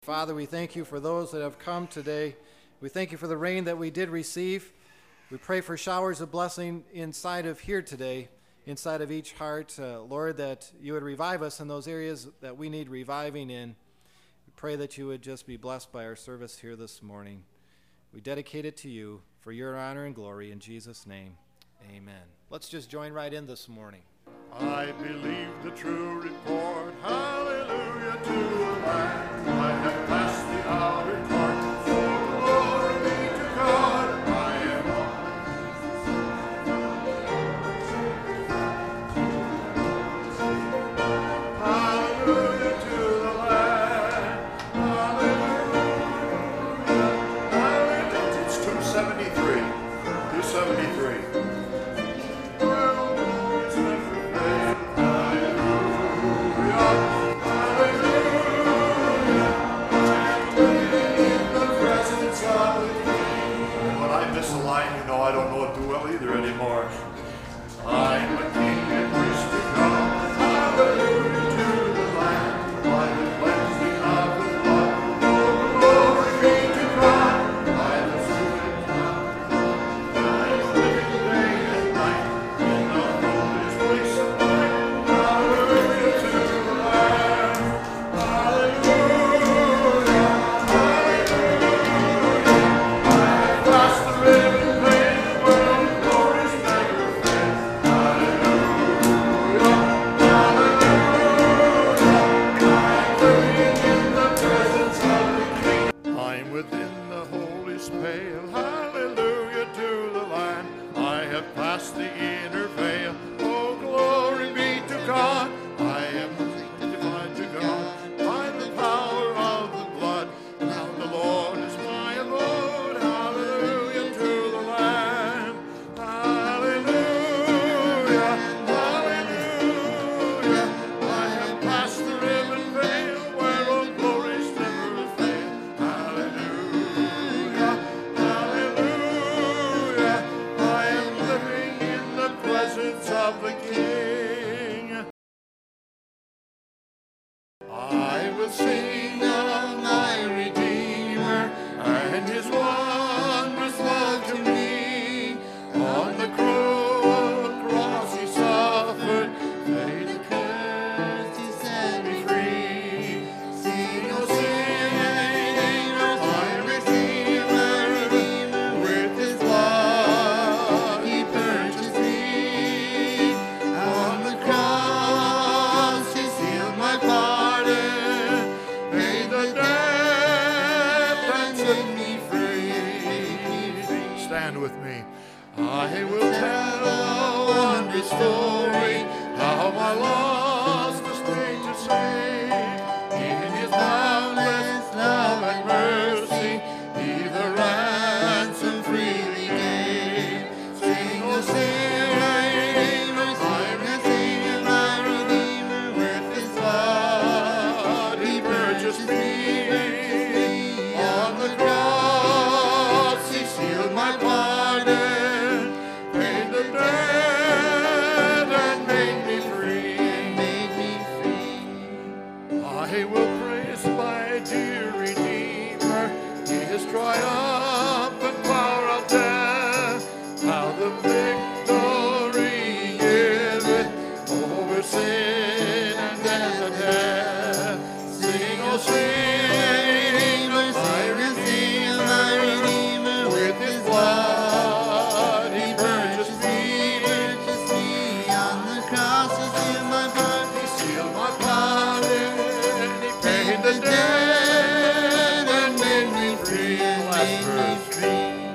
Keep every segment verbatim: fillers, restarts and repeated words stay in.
Father, we thank you for those that have come today. We thank you for the rain that we did receive. We pray for showers of blessing inside of here today, inside of each heart. Uh, Lord, that you would revive us in those areas that we need reviving in. We pray that you would just be blessed by our service here this morning. We dedicate it to you for your honor and glory in Jesus' name. Amen. Let's just join right in this morning. I believe the true report, hallelujah to the Lamb. I have passed the outer court, so glory be to God. I am on. Hallelujah to the Lamb. Hallelujah. Hallelujah. It's two seventy-three. two seventy-three. I don't know it too well either anymore. I'm a king and priest to God. Hallelujah to the Lamb. By the cleansing of the blood. Oh, glory be to God. I have stood now. I am living day and night in the holiest place of life. Hallelujah to the Lamb. Hallelujah. Hallelujah. I have passed the river. Hallelujah to the Lamb. I have passed the inner veil. Oh, glory be to God. I am sanctified to God by the power of the blood. Now the Lord is my abode. Hallelujah to the Lamb. Hallelujah. Hallelujah. I have passed the riven veil where all glories never fail. Hallelujah. Of the King. I will sing of my Redeemer and his wondrous love to me. On the cruel cross he suffered, paid the curse to set me free. Sing, oh sing of my Redeemer, Redeemer, with his blood he purchased me. With me, I will tell a wondrous story, how I lost the state to save. In his boundless love and mercy, he the ransom freely gave. Sing, oh sing, my Redeemer, my Redeemer, with his blood he purchased me. On the cross he sealed my pardon, paid the debt and made me free. Made me free. I will praise my dear Redeemer, his triumphant power of death, how the victory giveth over sin and death and death. Sing, oh sing, my Redeemer, my Redeemer, with his blood he purchased me. Purchased me on the cross. He sealed my pardon. He sealed my pardon. He paid the debt and made me free. Last verse.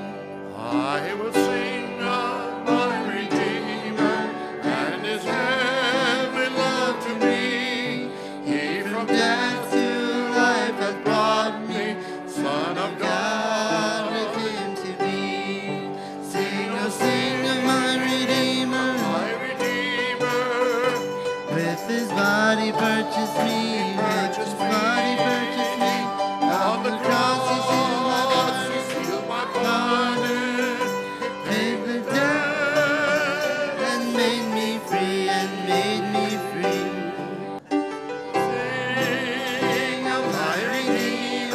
I will sing of my Redeemer and his heavenly love to me. He from death to life hath brought me, Son of God, with him to be. Sing, oh sing of my Redeemer, my Redeemer, with his body purchased me. He purchased me. Body purchased me. On the cross he sealed my pardon. He sealed my pardon. Paid the debt and made me free, and made me free. Sing of my Redeemer.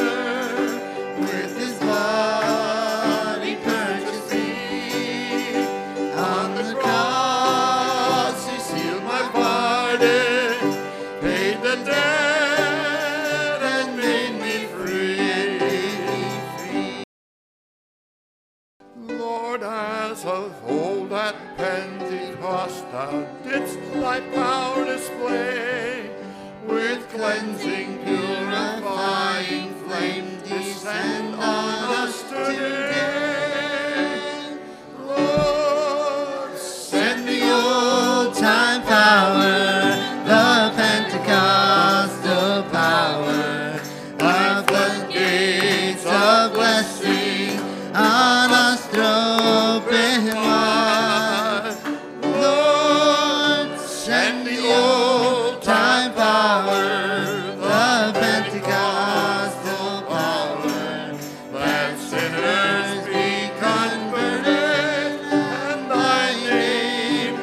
days of old at Pentecost, thou didst thy power display. With cleansing, purifying flame, descend on us today. Lord, send the old time power, the Pentecostal power, the floodgates of blessing on us throw open wide. Lord, send the old time power, the Pentecostal power, that sinners be converted and thy name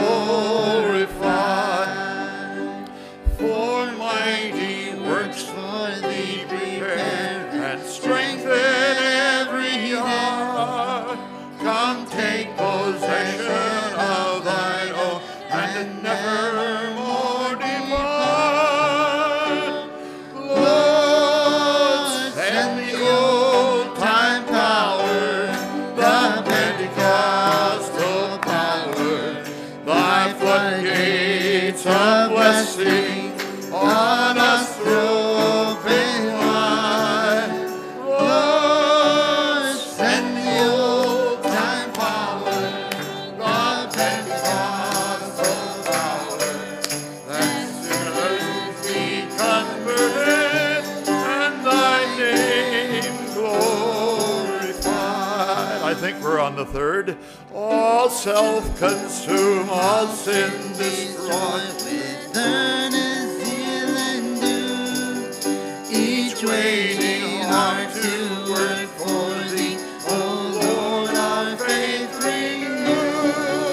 glorified. For mighty works for thee prepare and strengthen every heart. Come take possession of thine own and never more depart. Lord, send the old time power, the Pentecostal power, thy floodgates of blessing on us throw open wide. Lord, send the old time power, the Pentecostal power, that sinners be converted and thy name glorified. I think we're on the third. All self-consume, all sin destroy, with earnest zeal and do, each waiting heart to work for thee, O Lord, our faith renew.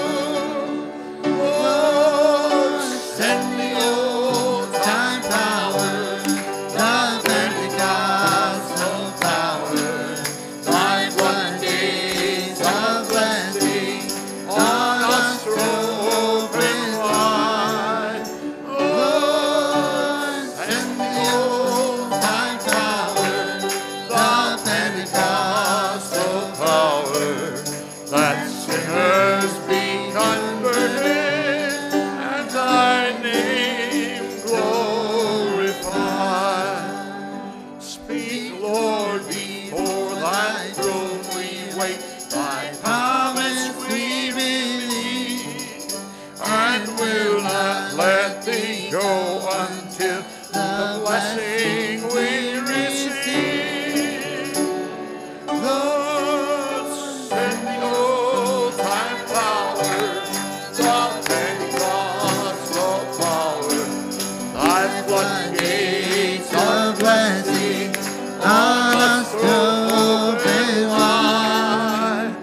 Lord, send the old time power, the Pentecostal power, thy floodgates of blessing on us throw open wide. Lord, send the old time power, the Pentecostal power, that sinners be converted and thy name glorified. Speak, Lord, before thy throne we wait, thy promise we believe, and will not let thee go until the blessing we receive. Lord, send the old time power, the Pentecostal power, thy floodgates of blessing on us throw open wide.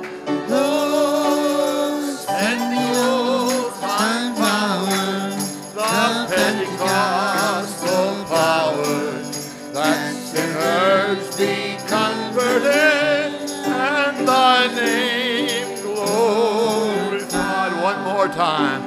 Lord, send the old time power, the Pentecostal power, that sinners be converted and thy name glorified. One more time.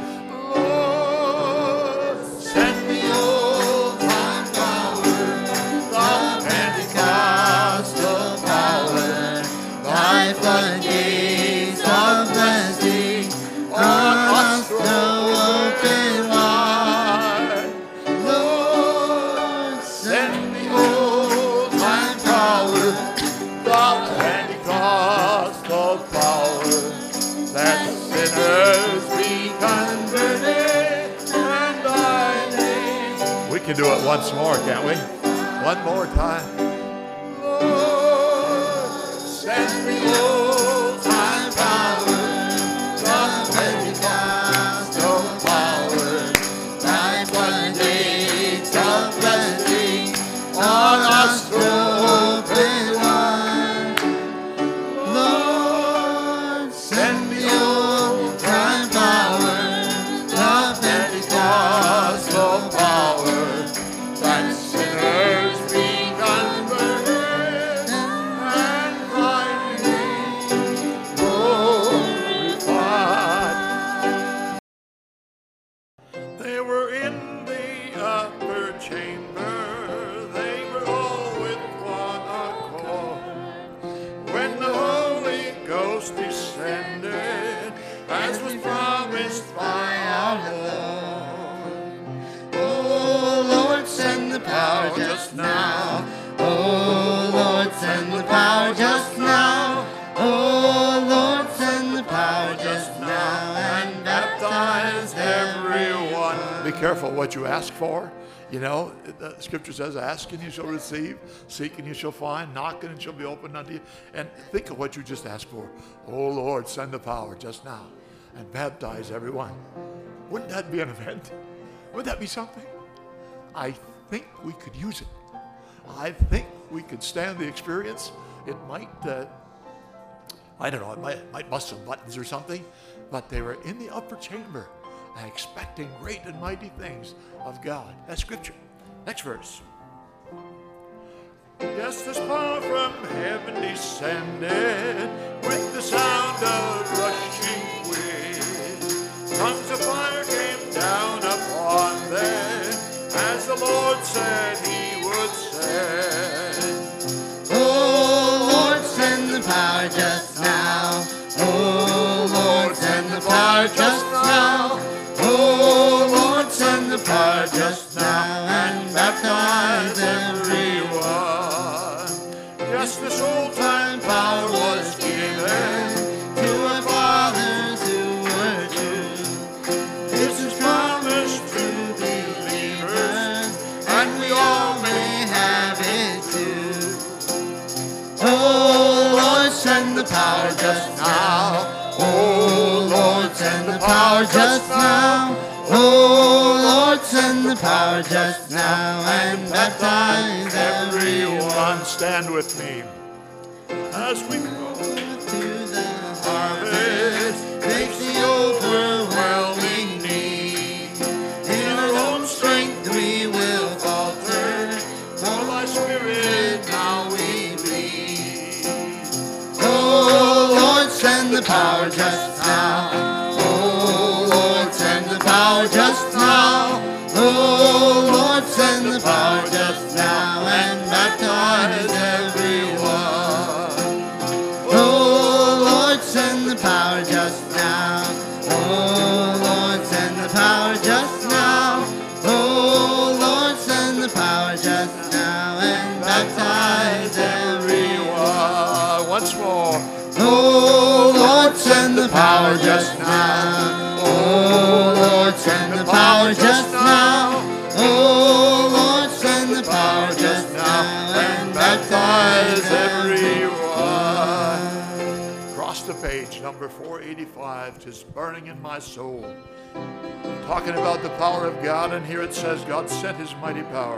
Lord, send the old time power, the Pentecostal power, thy floodgates of blessing on us throw open wide. Lord, send the old time power, the Pentecostal power, that sinners be converted and thy name. We can do it once more, can't we? One more time. Lord, send the old time power, the Pentecostal power, thy floodgates of blessing on us throw open wide. Lord, send the old time power, the Pentecostal power, that sinners be converted careful what you ask for. You know, the scripture says, ask and you shall receive, seek and you shall find, knock and it shall be opened unto you. And think of what you just asked for. Oh Lord, send the power just now and baptize everyone. Wouldn't that be an event? Wouldn't that be something? I think we could use it. I think we could stand the experience. It might, uh, I don't know, it might, might bust some buttons or something, but they were in the upper chamber expecting great and mighty things of God. That's scripture. Next verse. Yes, this power from heaven descended with the sound of rushing wind. Tongues of fire came down upon them as the Lord said he would send. Oh Lord, send the power just now. Oh Lord, send the power just now. Oh Lord, send the power just now and baptize everyone. Yes, this old time power was given To our fathers who were true. This is promised to believers, and we all may have it too. Oh Lord, send the power just now. Oh Lord, send the power just now. Oh Lord, send the power just now and baptize everyone. Stand with me as we go To the harvest, takes the overwhelming need. In our own strength we will falter, for thy spirit now we bleed. Oh Lord, send the power just now. Oh Lord, send the power just now. Oh Lord, send the power just now and baptize everyone. Oh Lord, send the power just now. Oh Lord, send the power just now. Oh Lord, send the power just now and baptize everyone. once more. Oh Lord, send the power just now. Oh Lord, send the power just now. Oh Lord, send the power just now and baptize everyone. Across the page, number four eighty-five, just burning in my soul. Talking about the power of God, and here it says God sent his mighty power.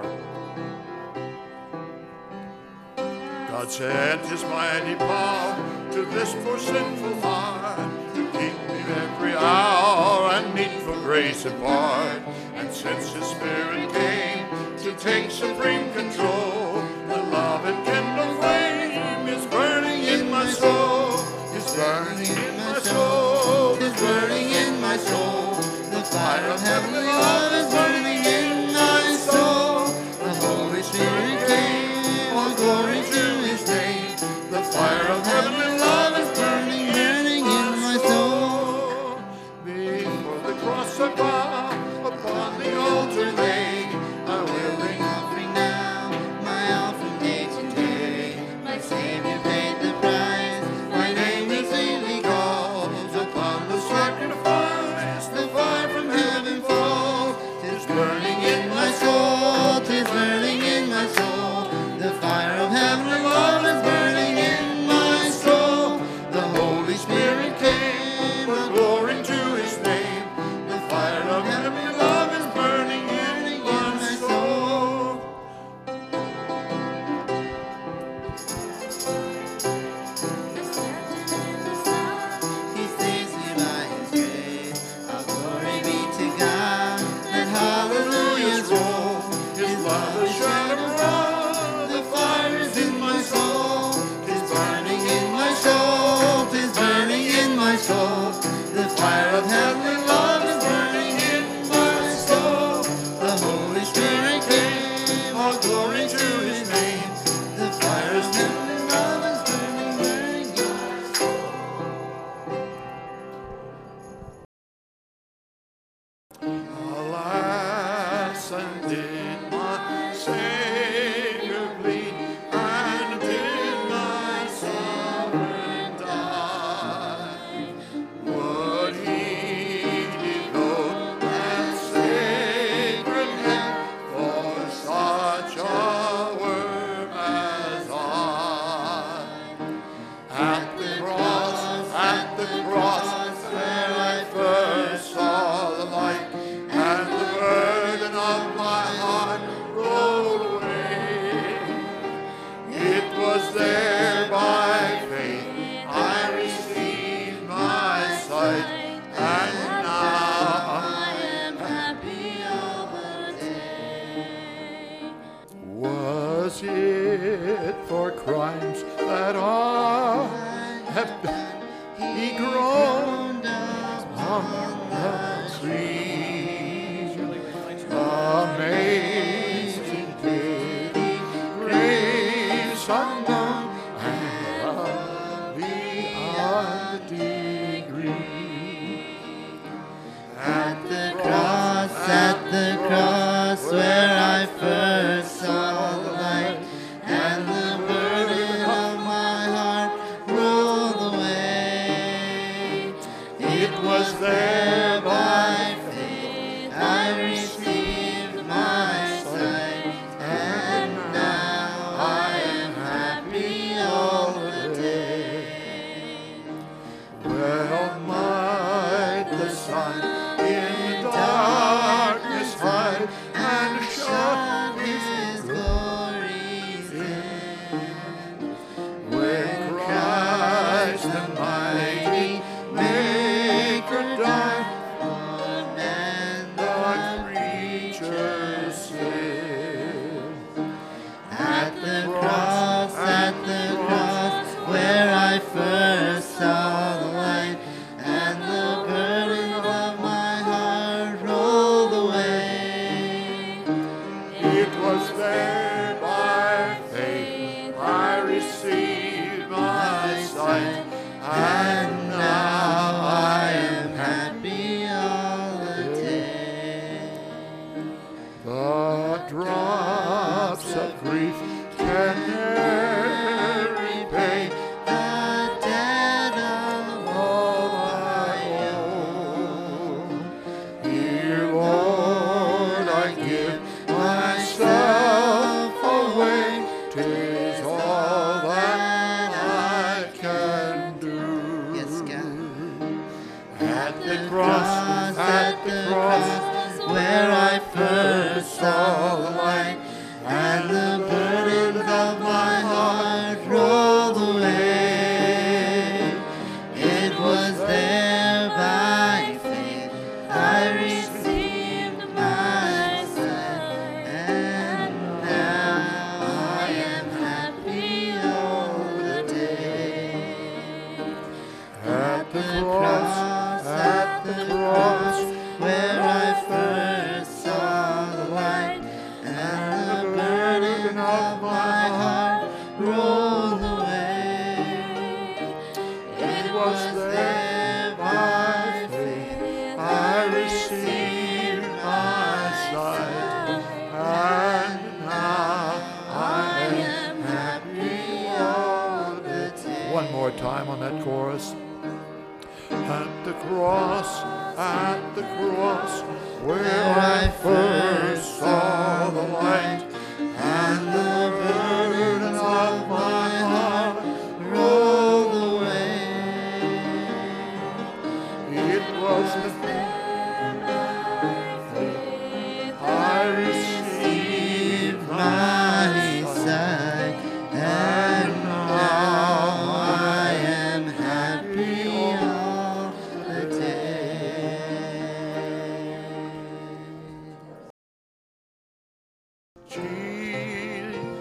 God sent his mighty power to this poor sinful heart, to keep me every hour and needful grace impart. And since his spirit came to take supreme control, the love and kindle flame is burning in my soul, is burning in my soul, is burning in my soul. The fire of heavenly love is burning in my soul. The Holy Spirit came, all glory to his name. The fire of heavenly love is burning, burning in my soul. Before the cross I bow, upon the altar lay, I will bring Offering now, my offering day to day. fit for crimes that I have done. He groaned on the tree. Amazing pity, grace unknown, and love beyond degree. At the cross, at the cross, where I first saw the light, and the burden of my heart rolled away. It was there by faith I received my sight, and now I am happy all the day. well might the sun in darkness hide and shut his glories when Christ the mighty Maker died for man the creature's sin. at the cross, at the cross, where I first saw the light, and the burden of my heart rolled away. It was there by faith I received my sight, and now I am happy all the day. the drops of grief can never repay The debt of all I owe. Dear Lord, I give myself away. 'Tis all that I can do. Yes, God. At the cross, at the cross, where I first saw the light, and the burden of my heart rolled away. It was there by faith I received my sight, and now I am happy all the day. at the cross, at the cross, where I first saw the light, and the burden of my heart rolled away. It was there by faith I received my sight, and now I am happy all the day. One more time on that chorus. At the cross, at the cross, where I first saw the light, and the burden of my heart Rolled away. it was the I received My sight, and now I am happy all the day.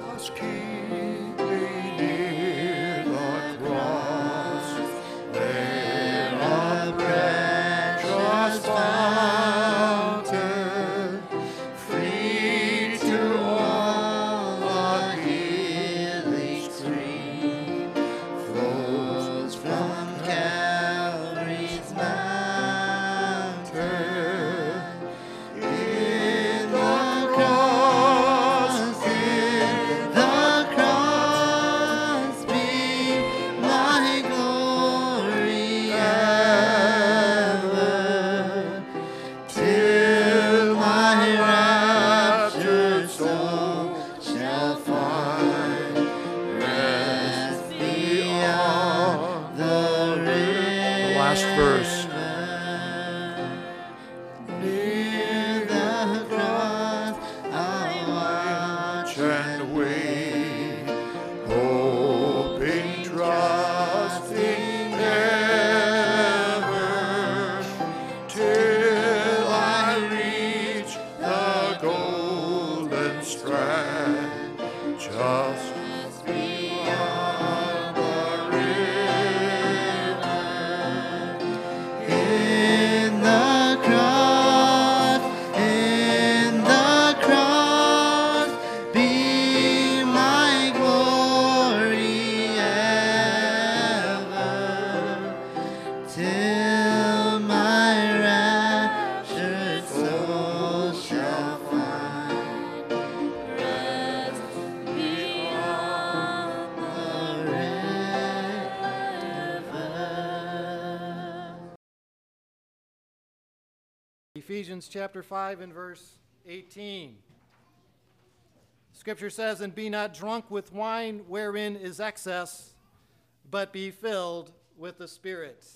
Ephesians chapter five and verse eighteen. Scripture says, "And be not drunk with wine wherein is excess, but be filled with the Spirit."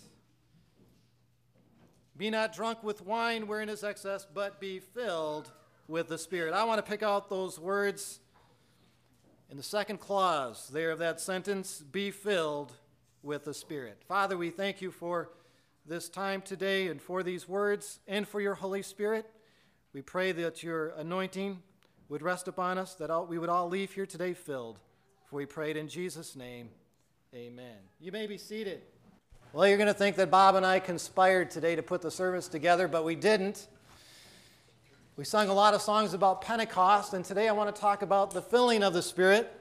Be not drunk with wine wherein is excess, but be filled with the Spirit. I want to pick out those words in the second clause there of that sentence, be filled with the Spirit. Father, we thank you for this time today and for these words and for your Holy Spirit. We pray that your anointing would rest upon us, that all, we would all leave here today filled. For we prayed in Jesus' name, amen. You may be seated. Well, you're going to think that Bob and I conspired today to put the service together, but we didn't. We sung a lot of songs about Pentecost, and today I want to talk about the filling of the Spirit.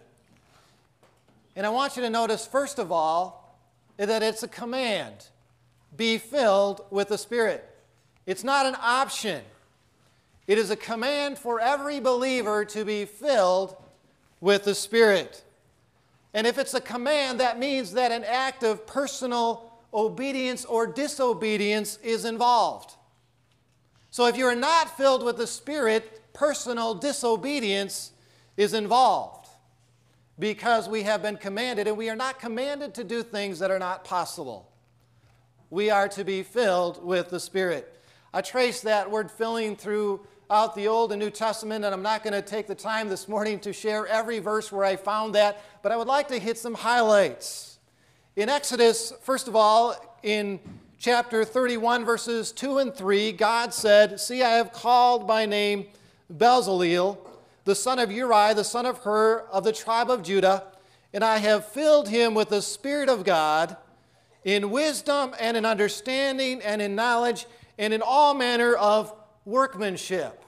And I want you to notice, first of all, that it's a command. Be filled with the Spirit. It's not an option. It is a command for every believer to be filled with the Spirit. And if it's a command, that means that an act of personal obedience or disobedience is involved. So if you're not filled with the Spirit, personal disobedience is involved, because we have been commanded, and we are not commanded to do things that are not possible. We are to be filled with the Spirit. I trace that word filling throughout the Old and New Testament, and I'm not going to take the time this morning to share every verse where I found that, but I would like to hit some highlights. In Exodus, first of all, in chapter thirty-one, verses two and three, God said, "See, I have called by name Bezaleel, the son of Uri, the son of Hur, of the tribe of Judah, and I have filled him with the Spirit of God, in wisdom and in understanding and in knowledge and in all manner of workmanship."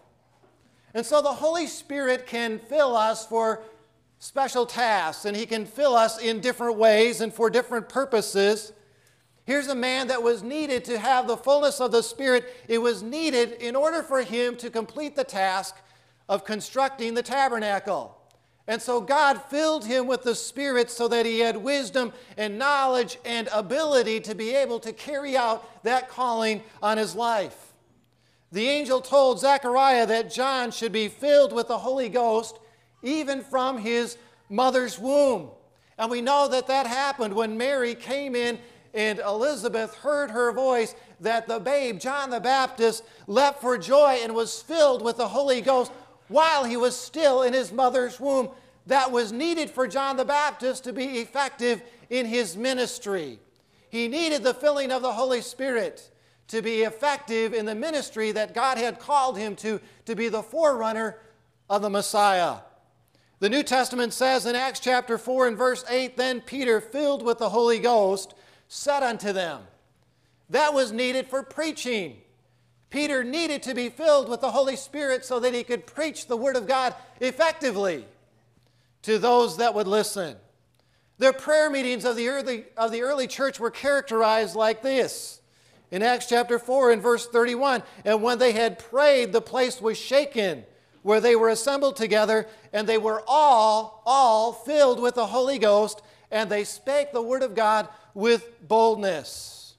And so the Holy Spirit can fill us for special tasks, and he can fill us in different ways and for different purposes. Here's a man that was needed to have the fullness of the Spirit. It was needed in order for him to complete the task of constructing the tabernacle. And so God filled him with the Spirit so that he had wisdom and knowledge and ability to be able to carry out that calling on his life. The angel told Zechariah that John should be filled with the Holy Ghost even from his mother's womb. And we know that that happened when Mary came in and Elizabeth heard her voice, that the babe, John the Baptist, leapt for joy and was filled with the Holy Ghost while he was still in his mother's womb. That was needed for John the Baptist to be effective in his ministry. He needed the filling of the Holy Spirit to be effective in the ministry that God had called him to, to be the forerunner of the Messiah. The New Testament says in Acts chapter four and verse eight, "Then Peter, filled with the Holy Ghost, said unto them." That was needed for preaching. Peter needed to be filled with the Holy Spirit so that he could preach the Word of God effectively to those that would listen. The prayer meetings of the early, of the early church were characterized like this. In Acts chapter four and verse thirty-one, "And when they had prayed, the place was shaken where they were assembled together, and they were all, all filled with the Holy Ghost, and they spake the Word of God with boldness."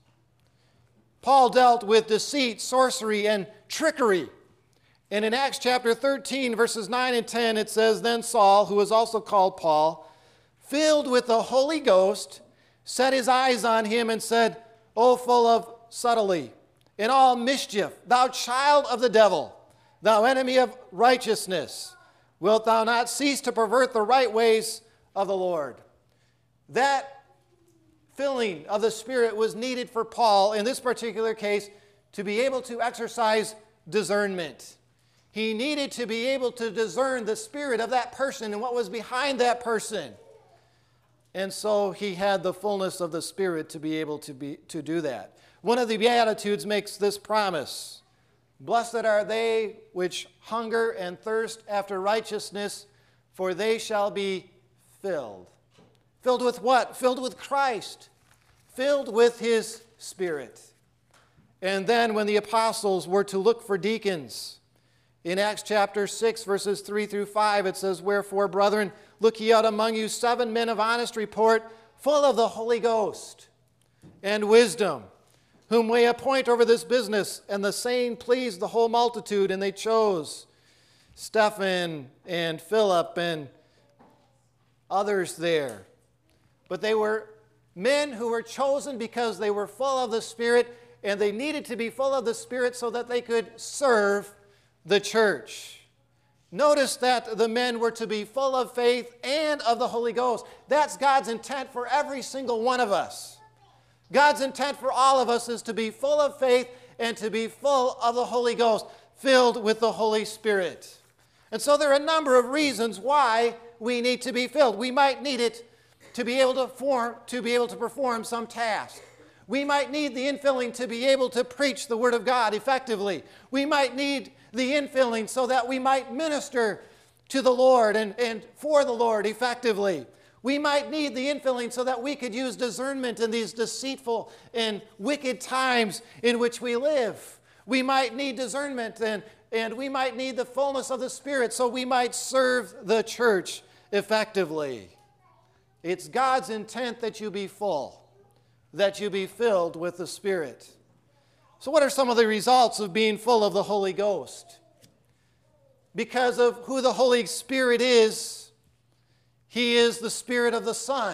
Paul dealt with deceit, sorcery, and trickery. And in Acts chapter thirteen, verses nine and ten, it says, "Then Saul, who was also called Paul, filled with the Holy Ghost, set his eyes on him and said, O full of subtlety, in all mischief, thou child of the devil, thou enemy of righteousness, wilt thou not cease to pervert the right ways of the Lord?" That filling of the Spirit was needed for Paul, in this particular case, to be able to exercise discernment. He needed to be able to discern the spirit of that person and what was behind that person. And so he had the fullness of the Spirit to be able to, be, to do that. One of the Beatitudes makes this promise: "Blessed are they which hunger and thirst after righteousness, for they shall be filled." Filled with what? Filled with Christ. Filled with His Spirit. And then when the apostles were to look for deacons, in Acts chapter six, verses three through five, it says, "Wherefore, brethren, look ye out among you seven men of honest report, full of the Holy Ghost and wisdom, whom we appoint over this business. And the saying pleased the whole multitude, and they chose Stephen and Philip and others there. But they were men who were chosen because they were full of the Spirit, and they needed to be full of the Spirit so that they could serve the church. Notice that the men were to be full of faith and of the Holy Ghost. That's God's intent for every single one of us. God's intent for all of us is to be full of faith and to be full of the Holy Ghost, filled with the Holy Spirit. And so there are a number of reasons why we need to be filled. We might need it to be able to form, to be able to perform some task. We might need the infilling to be able to preach the Word of God effectively. We might need the infilling so that we might minister to the Lord and, and for the Lord effectively. We might need the infilling so that we could use discernment in these deceitful and wicked times in which we live. We might need discernment and, and we might need the fullness of the Spirit so we might serve the church effectively. It's God's intent that you be full, that you be filled with the Spirit. So what are some of the results of being full of the Holy Ghost? Because of who the Holy Spirit is, He is the Spirit of the Son.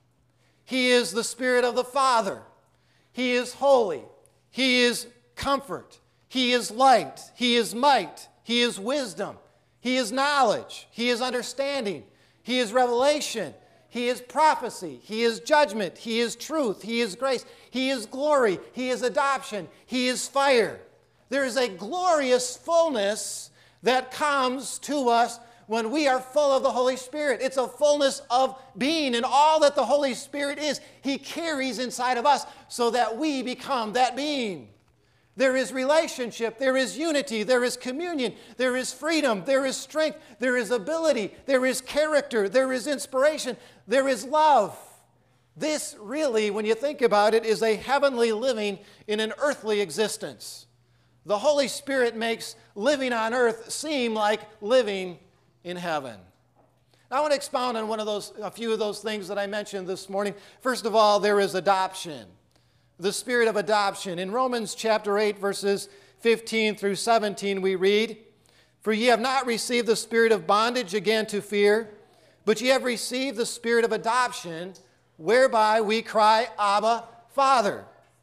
He is the Spirit of the Father. He is holy. He is comfort. He is light. He is might. He is wisdom. He is knowledge. He is understanding. He is revelation. He is prophecy. He is judgment. He is truth. He is grace. He is glory. He is adoption. He is fire. There is a glorious fullness that comes to us when we are full of the Holy Spirit. It's a fullness of being, and all that the Holy Spirit is, He carries inside of us so that we become that being. There is relationship, there is unity, there is communion, there is freedom, there is strength, there is ability, there is character, there is inspiration, there is love. This really, when you think about it, is a heavenly living in an earthly existence. The Holy Spirit makes living on earth seem like living in heaven. Now, I want to expound on one of those, a few of those things that I mentioned this morning. First of all, there is adoption. The spirit of adoption. In Romans chapter eight, verses fifteen through seventeen, we read, "For ye have not received the spirit of bondage again to fear, but ye have received the spirit of adoption, whereby we cry, Abba, Father.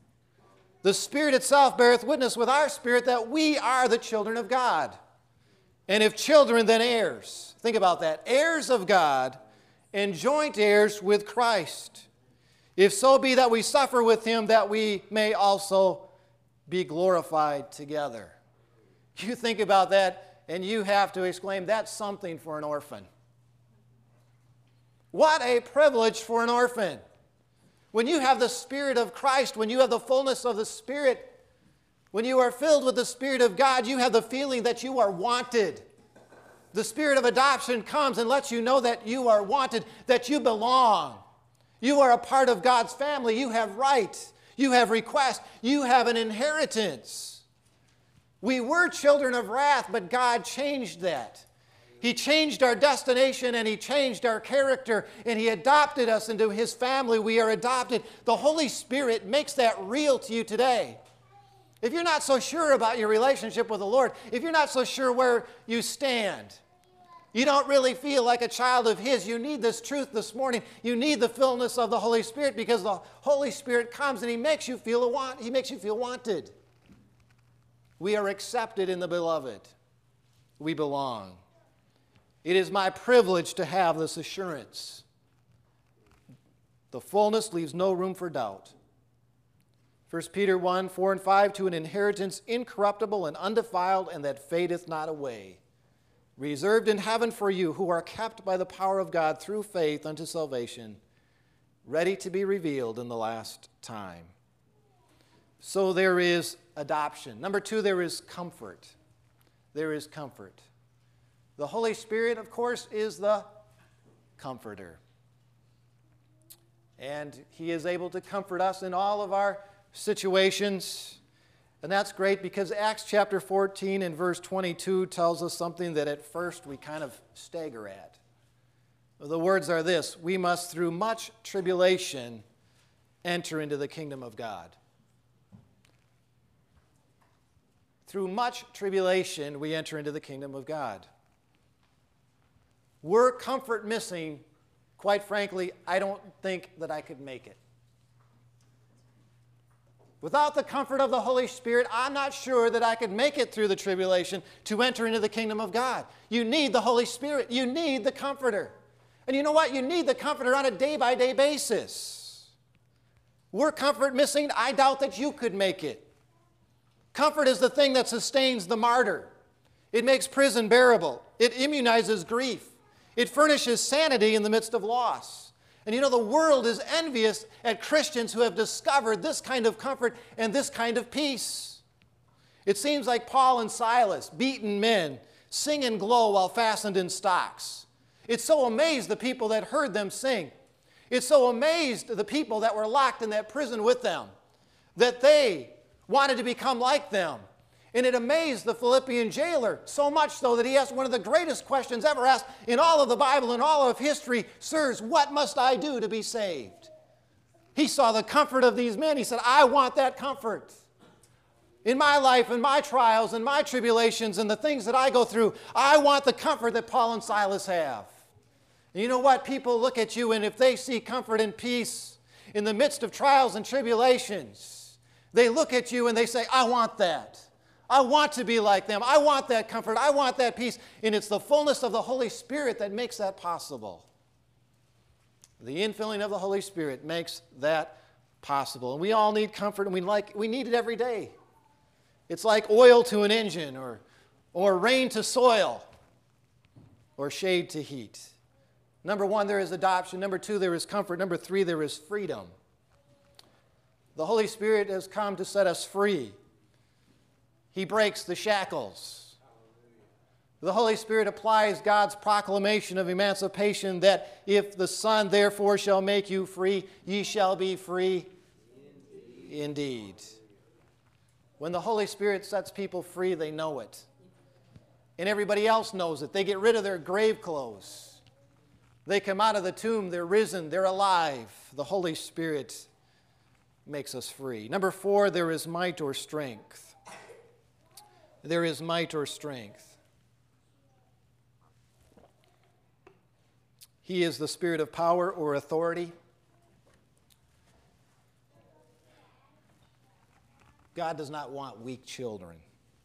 The Spirit itself beareth witness with our spirit that we are the children of God. And if children, then heirs." Think about that. Heirs of God and joint heirs with Christ. If so be that we suffer with Him, that we may also be glorified together. You think about that, and you have to exclaim, that's something for an orphan. What a privilege for an orphan. When you have the Spirit of Christ, when you have the fullness of the Spirit, when you are filled with the Spirit of God, you have the feeling that you are wanted. The Spirit of adoption comes and lets you know that you are wanted, that you belong. You are a part of God's family. You have rights. You have requests. You have an inheritance. We were children of wrath, but God changed that. He changed our destination and He changed our character and He adopted us into His family. We are adopted. The Holy Spirit makes that real to you today. If you're not so sure about your relationship with the Lord, if you're not so sure where you stand, you don't really feel like a child of His, you need this truth this morning. You need the fullness of the Holy Spirit because the Holy Spirit comes and He makes you feel a want, He makes you feel wanted. We are accepted in the Beloved. We belong. It is my privilege to have this assurance. The fullness leaves no room for doubt. First Peter one, four and five, "To an inheritance incorruptible and undefiled, and that fadeth not away, reserved in heaven for you, who are kept by the power of God through faith unto salvation, ready to be revealed in the last time." So there is adoption. Number two, there is comfort. There is comfort. The Holy Spirit, of course, is the comforter. And He is able to comfort us in all of our situations. And that's great because Acts chapter fourteen and verse twenty-two tells us something that at first we kind of stagger at. The words are this: "We must through much tribulation enter into the kingdom of God." through much tribulation we enter into the kingdom of God. Were comfort missing, quite frankly, I don't think that I could make it. Without the comfort of the Holy Spirit, I'm not sure that I could make it through the tribulation to enter into the kingdom of God. You need the Holy Spirit. You need the Comforter. And you know what? You need the Comforter on a day-by-day basis. Were comfort missing? I doubt that you could make it. Comfort is the thing that sustains the martyr. It makes prison bearable. It immunizes grief. It furnishes sanity in the midst of loss. And you know, the world is envious at Christians who have discovered this kind of comfort and this kind of peace. It seems like Paul and Silas, beaten men, sing and glow while fastened in stocks. It so amazed the people that heard them sing. It so amazed the people that were locked in that prison with them that they wanted to become like them. And it amazed the Philippian jailer so much so that he asked one of the greatest questions ever asked in all of the Bible and all of history, "Sirs, what must I do to be saved?" He saw the comfort of these men. He said, I want that comfort. In my life, in my trials, in my tribulations, and the things that I go through, I want the comfort that Paul and Silas have. And you know what? People look at you, and if they see comfort and peace in the midst of trials and tribulations, they look at you and they say, I want that. I want to be like them. I want that comfort. I want that peace. And it's the fullness of the Holy Spirit that makes that possible. The infilling of the Holy Spirit makes that possible. And we all need comfort, and we like we need it every day. It's like oil to an engine, or, or rain to soil, or shade to heat. Number one, there is adoption. Number two, there is comfort. Number three, there is freedom. The Holy Spirit has come to set us free. He breaks the shackles. The Holy Spirit applies God's proclamation of emancipation that if the Son therefore shall make you free, ye shall be free indeed. Indeed. When the Holy Spirit sets people free, they know it. And everybody else knows it. They get rid of their grave clothes. They come out of the tomb, they're risen, they're alive. The Holy Spirit makes us free. Number four, there is might or strength. There is might or strength. He is the Spirit of power or authority. God does not want weak children.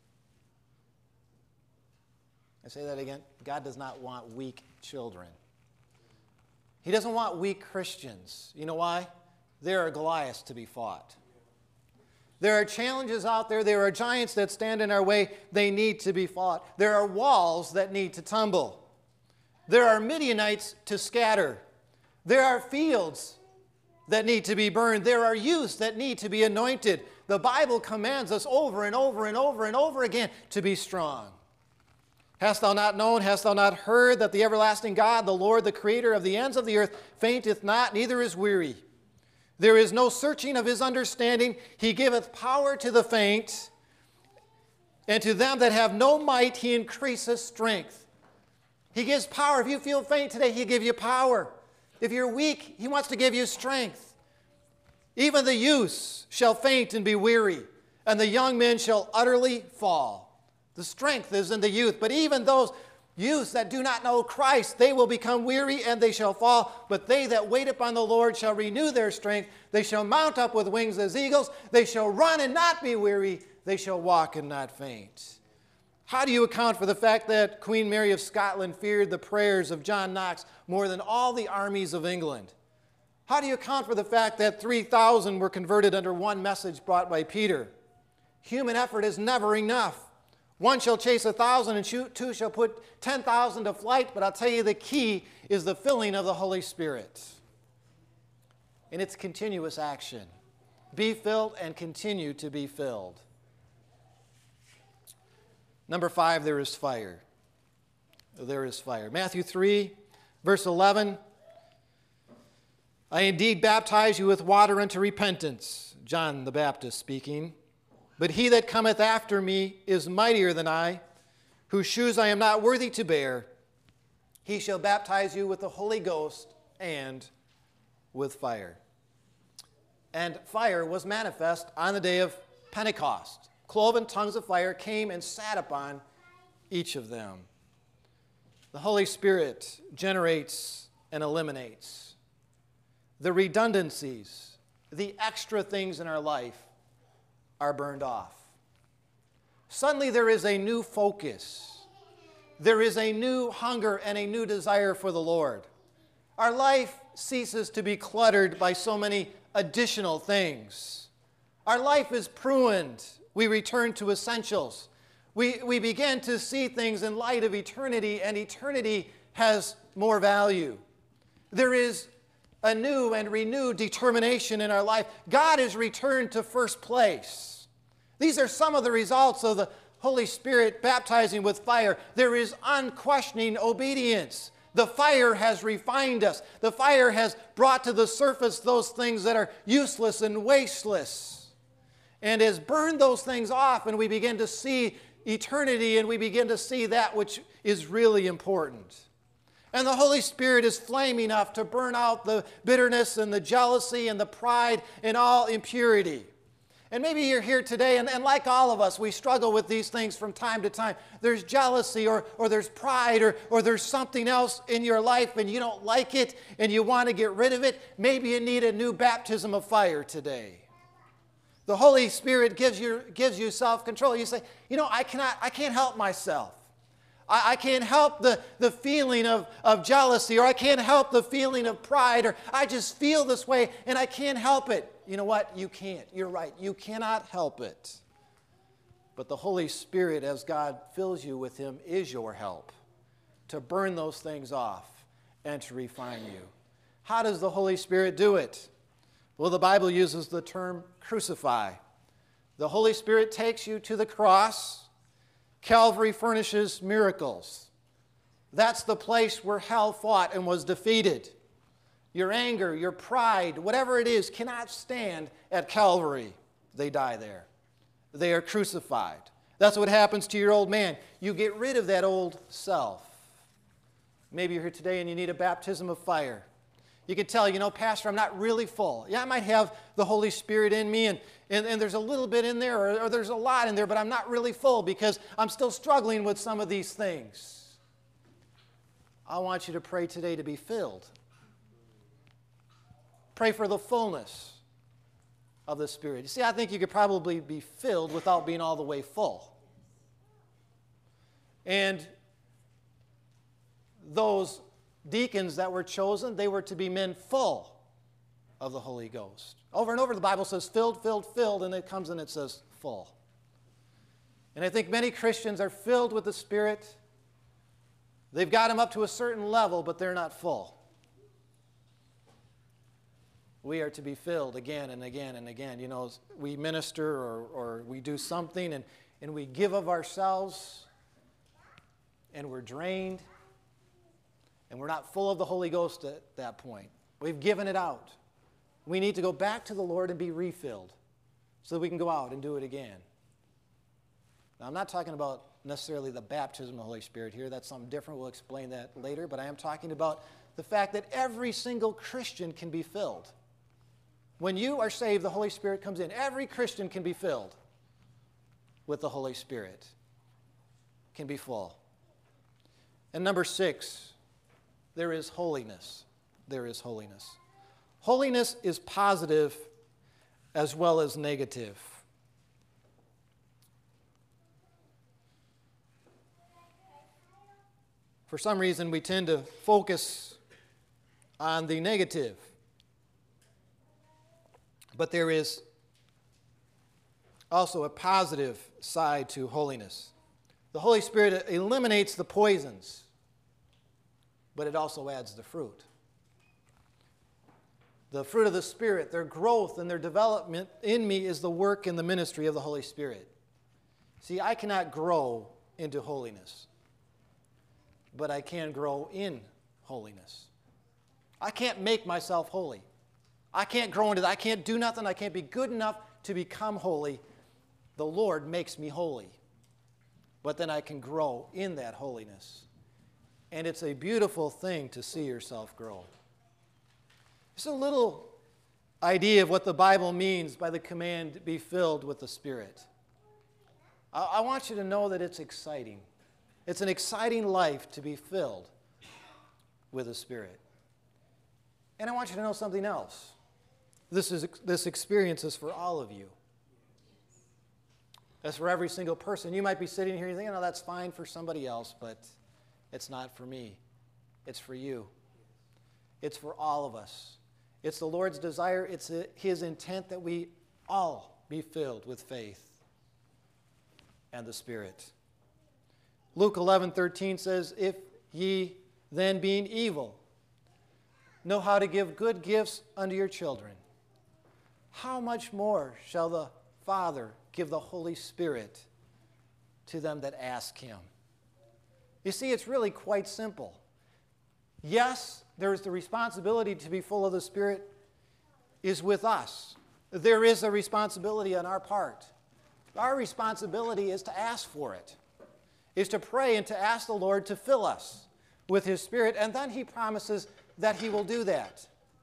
I say that again. God does not want weak children. He doesn't want weak Christians. You know why? There are Goliaths to be fought. There are challenges out there. There are giants that stand in our way. They need to be fought. There are walls that need to tumble. There are Midianites to scatter. There are fields that need to be burned. There are youths that need to be anointed. The Bible commands us over and over and over and over again to be strong. Hast thou not known, hast thou not heard that the everlasting God, the Lord, the creator of the ends of the earth, fainteth not, neither is weary. There is no searching of his understanding. He giveth power to the faint, and to them that have no might he increaseth strength. He gives power. If you feel faint today, he'll give you power. If you're weak, he wants to give you strength. Even the youths shall faint and be weary, and the young men shall utterly fall. The strength is in the youth, but even those youths that do not know Christ, they will become weary and they shall fall. But they that wait upon the Lord shall renew their strength. They shall mount up with wings as eagles. They shall run and not be weary. They shall walk and not faint. How do you account for the fact that Queen Mary of Scotland feared the prayers of John Knox more than all the armies of England? How do you account for the fact that three thousand were converted under one message brought by Peter? Human effort is never enough. One shall chase a thousand, and two shall put ten thousand to flight, but I'll tell you the key is the filling of the Holy Spirit. And it's continuous action. Be filled and continue to be filled. Number five, there is fire. There is fire. Matthew three, verse eleven. I indeed baptize you with water unto repentance. John the Baptist speaking. But he that cometh after me is mightier than I, whose shoes I am not worthy to bear. He shall baptize you with the Holy Ghost and with fire. And fire was manifest on the day of Pentecost. cloven tongues of fire came and sat upon each of them. The Holy Spirit generates and eliminates. The redundancies, the extra things in our life are burned off. Suddenly there is a new focus. There is a new hunger and a new desire for the Lord. Our life ceases to be cluttered by so many additional things. Our life is pruned. We return to essentials. We, we begin to see things in light of eternity, and eternity has more value. There is a new and renewed determination in our life. God is returned to first place. These are some of the results of the Holy Spirit baptizing with fire. There is unquestioning obedience. The fire has refined us. The fire has brought to the surface those things that are useless and wasteless, and has burned those things off, and we begin to see eternity, and we begin to see that which is really important. And the Holy Spirit is flame enough to burn out the bitterness and the jealousy and the pride and all impurity. And maybe you're here today, and, and like all of us, we struggle with these things from time to time. There's jealousy, or, or there's pride, or, or there's something else in your life, and you don't like it, and you want to get rid of it. Maybe you need a new baptism of fire today. The Holy Spirit gives you, gives you self-control. You say, you know, I cannot, I can't help myself. I, I can't help the, the feeling of, of jealousy, or I can't help the feeling of pride, or I just feel this way, and I can't help it. You know what? You can't. You're right. You cannot help it. But the Holy Spirit, as God fills you with Him, is your help to burn those things off and to refine you. How does the Holy Spirit do it? Well, the Bible uses the term crucify. The Holy Spirit takes you to the cross. Calvary furnishes miracles. That's the place where hell fought and was defeated. Your anger, your pride, whatever it is, cannot stand at Calvary. They die there. They are crucified. That's what happens to your old man. You get rid of that old self. Maybe you're here today and you need a baptism of fire. You can tell, you know, Pastor, I'm not really full. Yeah, I might have the Holy Spirit in me, and, and, and there's a little bit in there, or, or there's a lot in there, but I'm not really full because I'm still struggling with some of these things. I want you to pray today to be filled. Pray for the fullness of the Spirit. You see, I think you could probably be filled without being all the way full. And those deacons that were chosen, they were to be men full of the Holy Ghost. Over and over the Bible says filled, filled, filled, and it comes and it says full. And I think many Christians are filled with the Spirit. They've got them up to a certain level, but they're not full. We are to be filled again and again and again. You know, we minister or, or we do something, and, and we give of ourselves, and we're drained, and we're not full of the Holy Ghost at that point. We've given it out. We need to go back to the Lord and be refilled so that we can go out and do it again. Now, I'm not talking about necessarily the baptism of the Holy Spirit here. That's something different. We'll explain that later. But I am talking about the fact that every single Christian can be filled. When you are saved, the Holy Spirit comes in. Every Christian can be filled with the Holy Spirit, can be full. And number six, there is holiness. There is holiness. Holiness is positive as well as negative. For some reason, we tend to focus on the negative. But there is also a positive side to holiness. The Holy Spirit eliminates the poisons, but it also adds the fruit. The fruit of the Spirit, their growth and their development in me is the work and the ministry of the Holy Spirit. See, I cannot grow into holiness, but I can grow in holiness. I can't make myself holy. I can't grow into that. I can't do nothing. I can't be good enough to become holy. The Lord makes me holy. But then I can grow in that holiness. And it's a beautiful thing to see yourself grow. Just a little idea of what the Bible means by the command, be filled with the Spirit. I, I want you to know that it's exciting. It's an exciting life to be filled with the Spirit. And I want you to know something else. This is this experience is for all of you. That's for every single person. You might be sitting here and thinking, oh, that's fine for somebody else, but it's not for me. It's for you. It's for all of us. It's the Lord's desire. It's His intent that we all be filled with faith and the Spirit. Luke eleven thirteen says, if ye then being evil know how to give good gifts unto your children, how much more shall the Father give the Holy Spirit to them that ask Him? You see, it's really quite simple. Yes, there's the responsibility to be full of the Spirit is with us. There is a responsibility on our part. Our responsibility is to ask for it, is to pray and to ask the Lord to fill us with His Spirit, and then He promises that He will do that.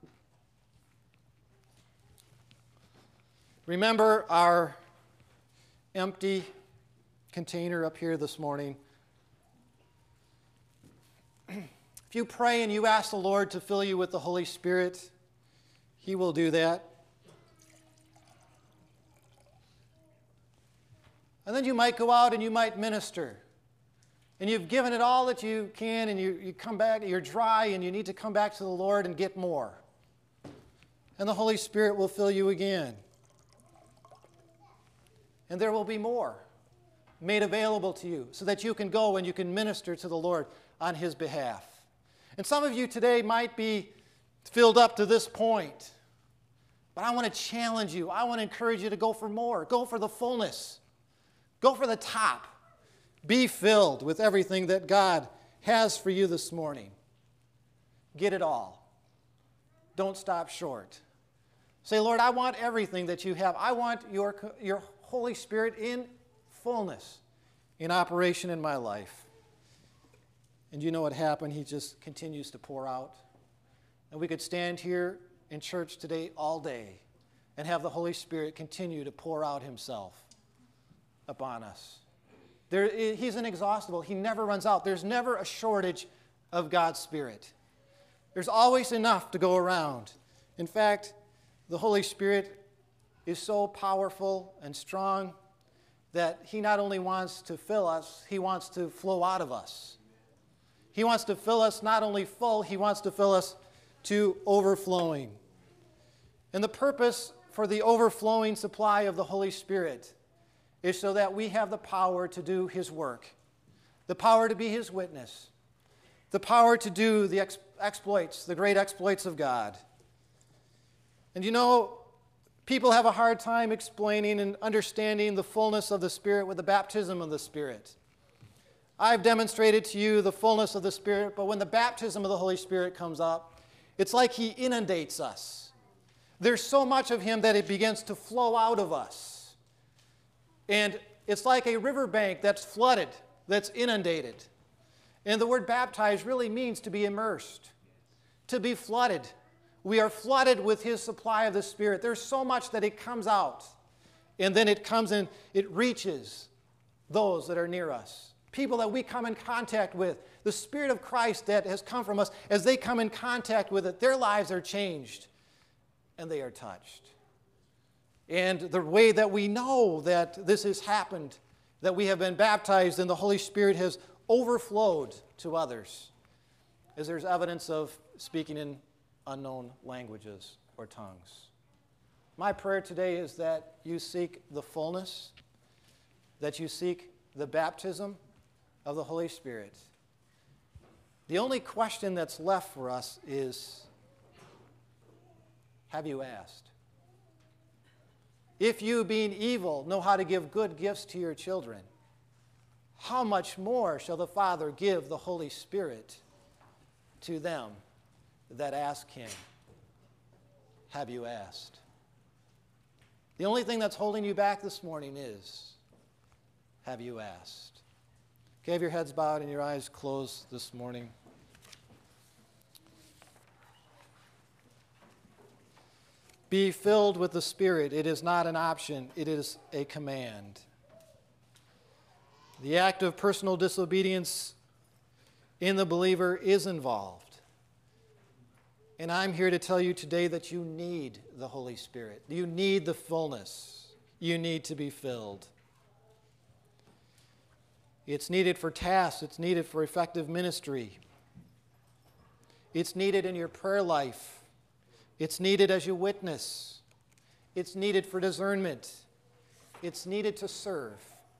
Remember our empty container up here this morning. If you pray and you ask the Lord to fill you with the Holy Spirit, He will do that. And then you might go out and you might minister. And you've given it all that you can, and you, you come back, you're dry, and you need to come back to the Lord and get more. And the Holy Spirit will fill you again. And there will be more made available to you so that you can go and you can minister to the Lord on His behalf. And some of you today might be filled up to this point. But I want to challenge you. I want to encourage you to go for more. Go for the fullness. Go for the top. Be filled with everything that God has for you this morning. Get it all. Don't stop short. Say, Lord, I want everything that you have. I want your, your Holy Spirit in fullness, in operation in my life. And you know what happened? He just continues to pour out. And we could stand here in church today all day and have the Holy Spirit continue to pour out Himself upon us. There, he's inexhaustible. He never runs out. There's never a shortage of God's Spirit. There's always enough to go around. In fact, the Holy Spirit is so powerful and strong that He not only wants to fill us, He wants to flow out of us. He wants to fill us not only full, He wants to fill us to overflowing. And the purpose for the overflowing supply of the Holy Spirit is so that we have the power to do His work, the power to be His witness, the power to do the ex- exploits, the great exploits of God. And you know, people have a hard time explaining and understanding the fullness of the Spirit with the baptism of the Spirit. I've demonstrated to you the fullness of the Spirit, but when the baptism of the Holy Spirit comes up, it's like He inundates us. There's so much of Him that it begins to flow out of us. And it's like a riverbank that's flooded, that's inundated. And the word baptized really means to be immersed, to be flooded. We are flooded with His supply of the Spirit. There's so much that it comes out. And then it comes in, it reaches those that are near us, people that we come in contact with. The Spirit of Christ that has come from us, as they come in contact with it, their lives are changed and they are touched. And the way that we know that this has happened, that we have been baptized and the Holy Spirit has overflowed to others, is there's evidence of speaking in unknown languages or tongues. My prayer today is that you seek the fullness, that you seek the baptism of the Holy Spirit. The only question that's left for us is, have you asked? If you, being evil, know how to give good gifts to your children, how much more shall the Father give the Holy Spirit to them that ask Him? Have you asked? The only thing that's holding you back this morning is, have you asked? Okay, have your heads bowed and your eyes closed this morning. Be filled with the Spirit. It is not an option, it is a command. The act of personal disobedience in the believer is involved. And I'm here to tell you today that you need the Holy Spirit. You need the fullness. You need to be filled. It's needed for tasks. It's needed for effective ministry. It's needed in your prayer life. It's needed as you witness. It's needed for discernment. It's needed to serve.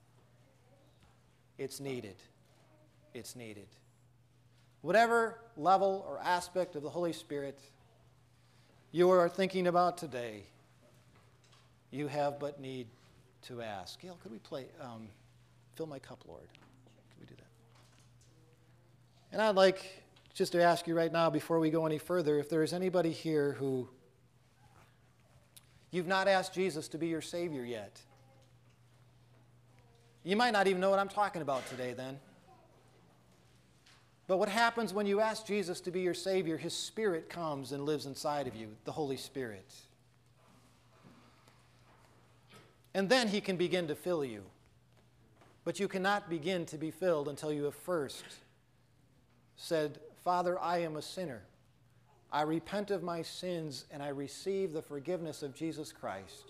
It's needed. It's needed. Whatever level or aspect of the Holy Spirit you are thinking about today, you have but need to ask. Gail, could we play, um, Fill My Cup, Lord? Could we do that? And I'd like just to ask you right now, before we go any further, if there is anybody here who you've not asked Jesus to be your Savior yet. You might not even know what I'm talking about today then. But what happens when you ask Jesus to be your Savior? His Spirit comes and lives inside of you, the Holy Spirit. And then He can begin to fill you. But you cannot begin to be filled until you have first said, Father, I am a sinner. I repent of my sins and I receive the forgiveness of Jesus Christ.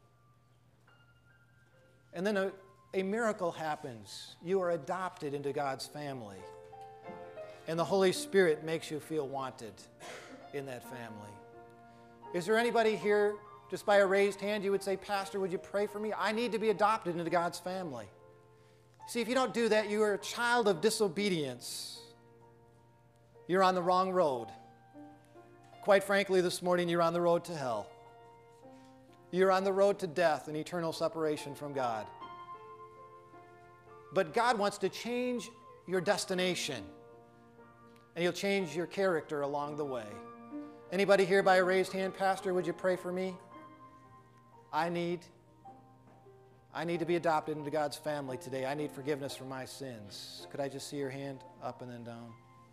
And then a, a miracle happens. You are adopted into God's family. And the Holy Spirit makes you feel wanted in that family. Is there anybody here, just by a raised hand, you would say, Pastor, would you pray for me? I need to be adopted into God's family. See, if you don't do that, you are a child of disobedience. You're on the wrong road. Quite frankly, this morning, you're on the road to hell. You're on the road to death and eternal separation from God. But God wants to change your destination. And He'll change your character along the way. Anybody here by a raised hand, Pastor, would you pray for me? I need, I need to be adopted into God's family today. I need forgiveness for my sins. Could I just see your hand up and then down?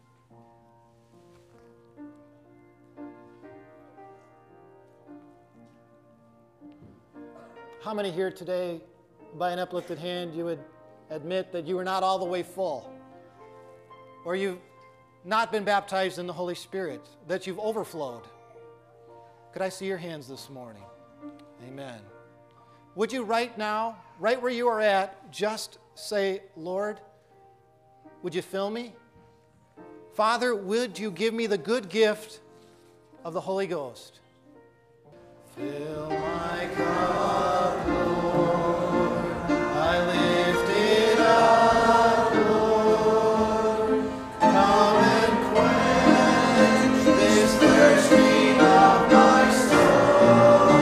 How many here today, by an uplifted hand, you would admit that you are not all the way full? Or you've not been baptized in the Holy Spirit, that you've overflowed? Could I see your hands this morning? Amen. Would you right now, right where you are at, just say, Lord, would you fill me? Father, would you give me the good gift of the Holy Ghost? Fill my cup, Lord, I lift it up, Lord, come and quench this thirsting of my soul.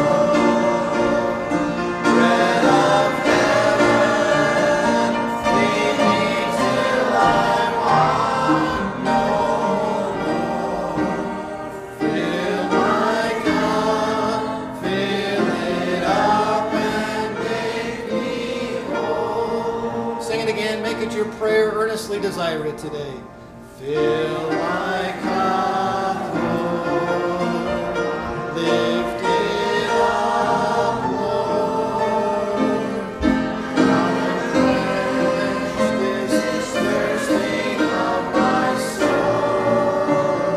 Bread of heaven, feed me till I'm on no more. Fill my cup, fill it up and make me whole. Sing it again, make it your prayer, earnestly desire it today. Fill my cup, Lord, lift it up, Lord, come and quench this thirsting of my soul.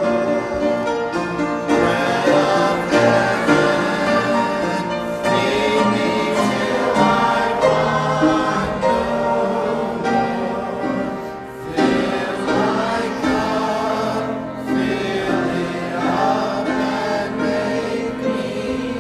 Bread of heaven, feed me till I want no more. Fill my cup, fill it up and make me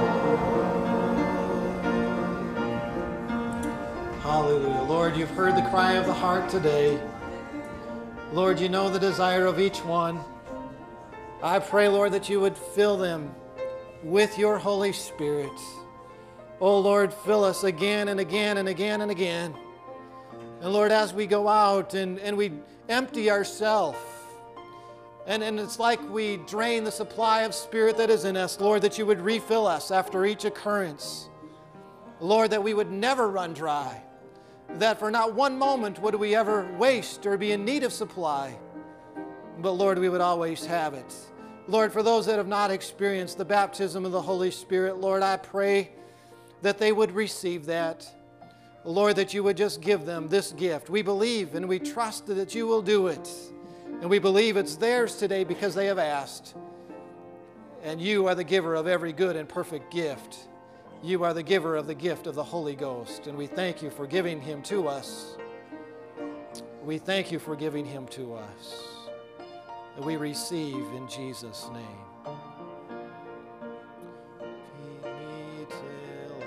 whole. Hallelujah. Lord, you've heard the cry of the heart today. Lord, you know the desire of each one. I pray, Lord, that you would fill them with your Holy Spirit. Oh, Lord, fill us again and again and again and again. And Lord, as we go out and, and we empty ourselves, and, and it's like we drain the supply of Spirit that is in us, Lord, that you would refill us after each occurrence. Lord, that we would never run dry, that for not one moment would we ever waste or be in need of supply, but Lord, we would always have it. Lord, for those that have not experienced the baptism of the Holy Spirit, Lord, I pray that they would receive that. Lord, that you would just give them this gift. We believe and we trust that you will do it. And we believe it's theirs today because they have asked. And you are the giver of every good and perfect gift. You are the giver of the gift of the Holy Ghost. And we thank you for giving him to us. We thank you for giving him to us. And we receive in Jesus' name. Feed me till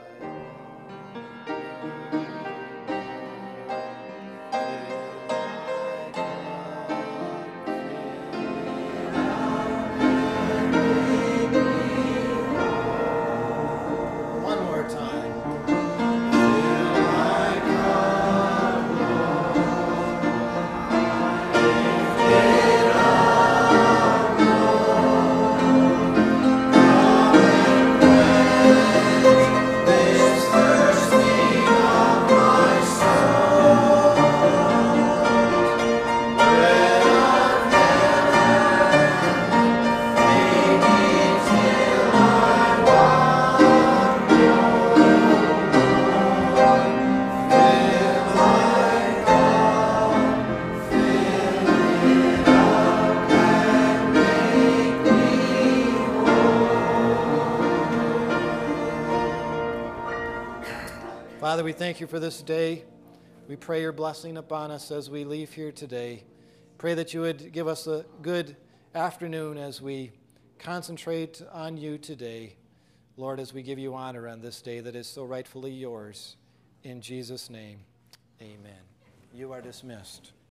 I One more time. Father, we thank you for this day. We pray your blessing upon us as we leave here today. Pray that you would give us a good afternoon as we concentrate on you today. Lord, as we give you honor on this day that is so rightfully yours. In Jesus' name, amen. You are dismissed.